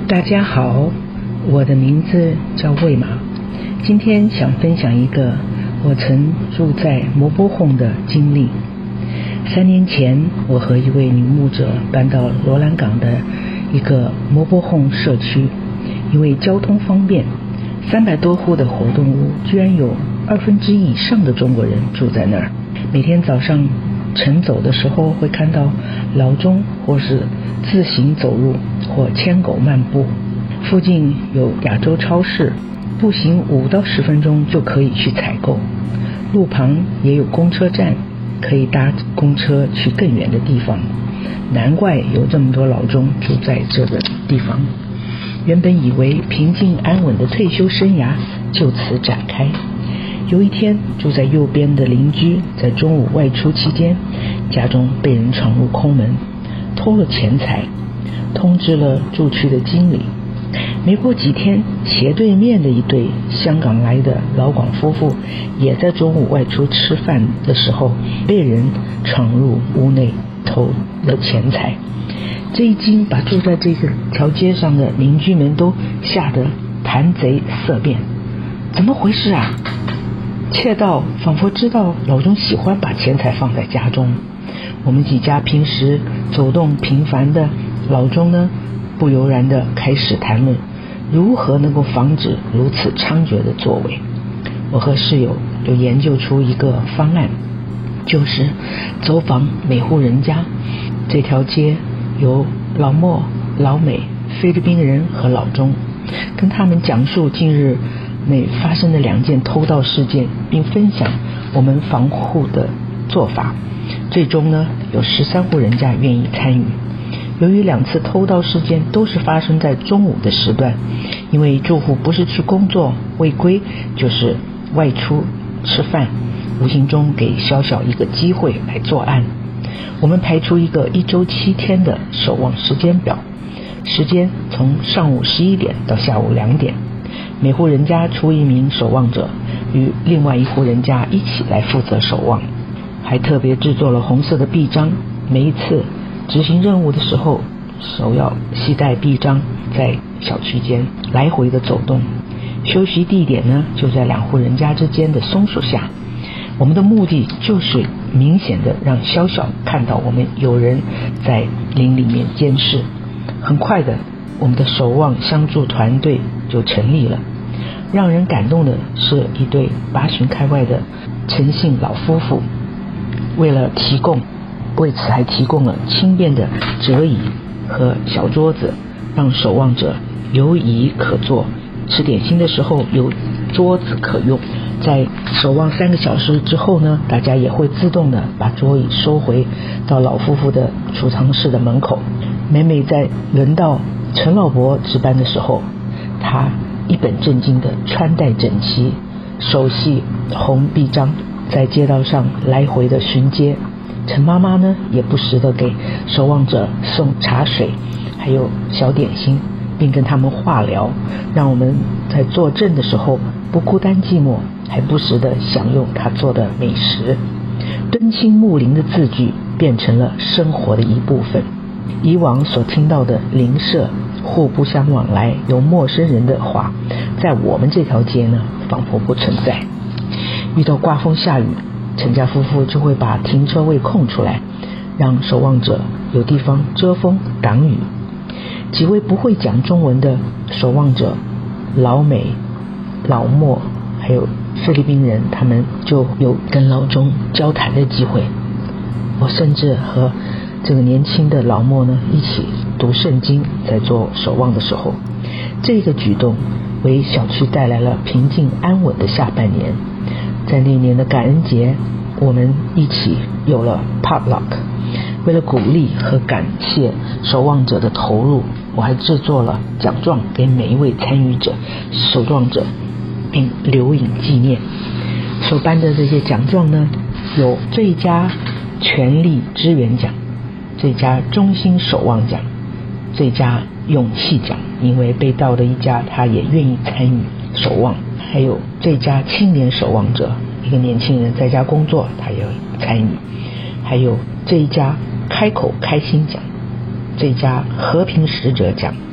大家好，我的名字叫魏马，今天想分享一个我曾住在摩波哄的经历。3年前，我和一位女牧者搬到罗兰港的一个摩波哄社区，因为交通方便，300多户的活动屋居然有1/2以上的中国人住在那儿。每天早上晨走的时候，会看到老中或是自行走路或牵狗漫步。附近有亚洲超市，步行5到10分钟就可以去采购。路旁也有公车站，可以搭公车去更远的地方。难怪有这么多老中住在这个地方。原本以为平静安稳的退休生涯就此展开。有一天，住在右边的邻居在中午外出期间，家中被人闯入空门，偷了钱财，通知了住区的经理。没过几天，斜对面的一对香港来的老广夫妇也在中午外出吃饭的时候被人闯入屋内偷了钱财。这一惊把住在这条街上的邻居们都吓得谈贼色变。怎么回事啊？窃盗仿佛知道老中喜欢把钱财放在家中。我们几家平时走动频繁的老中呢，不由然地开始谈论如何能够防止如此猖獗的作为。我和室友就研究出一个方案，就是走访每户人家。这条街有老墨、老美、菲律宾人和老中，跟他们讲述近日内发生的2件偷盗事件，并分享我们防护的做法。最终呢，有13户人家愿意参与。由于2次偷盗事件都是发生在中午的时段，因为住户不是去工作未归，就是外出吃饭，无形中给小小一个机会来作案。我们排出一个1周7天的守望时间表，时间从上午11点到下午2点，每户人家出1名守望者，与另外1户人家一起来负责守望。还特别制作了红色的臂章，每一次执行任务的时候，手要携带臂章，在小区间来回的走动。休息地点呢，就在2户人家之间的松树下。我们的目的就是明显的让小小看到我们有人在林里面监视。很快的，我们的守望相助团队就成立了。让人感动的是一对8旬开外的陈姓老夫妇，为此还提供了轻便的折椅和小桌子，让守望者有椅可坐，吃点心的时候有桌子可用。在守望3个小时之后呢，大家也会自动的把桌椅收回到老夫妇的储藏室的门口。每每在轮到陈老伯值班的时候，他一本正经的穿戴整齐，手系红臂章，在街道上来回的巡街。陈妈妈呢，也不时的给守望者送茶水还有小点心，并跟他们话聊，让我们在坐镇的时候不孤单寂寞，还不时的享用他做的美食。敦亲睦邻的字句变成了生活的一部分。以往所听到的邻舍互不相往来有陌生人的话，在我们这条街呢，仿佛不存在。遇到刮风下雨，陈家夫妇就会把停车位空出来，让守望者有地方遮风挡雨。几位不会讲中文的守望者，老美、老墨还有菲律宾人，他们就有跟老中交谈的机会。我甚至和这个年轻的老墨呢一起读圣经，在做守望的时候。这个举动为小区带来了平静安稳的下半年。在那年的感恩节，我们一起有了 potluck。 为了鼓励和感谢守望者的投入，我还制作了奖状给每一位参与者、守望者，并留影纪念。所颁的这些奖状呢，有最佳全力支援奖、最佳忠心守望奖、最佳勇气奖，因为被盗的一家他也愿意参与守望，还有最佳青年守望者，一个年轻人在家工作，他也参与，还有最佳开口开心奖、最佳和平使者奖和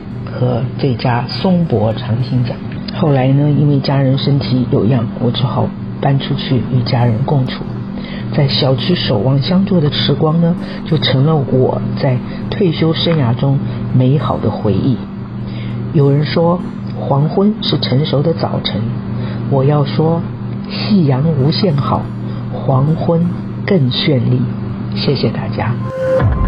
和最佳松柏长青奖。后来呢，因为家人身体有恙，我只好搬出去与家人共处。在小区守望相助的时光呢，就成了我在退休生涯中美好的回忆。有人说黄昏是成熟的早晨，我要说夕阳无限好，黄昏更绚丽。谢谢大家。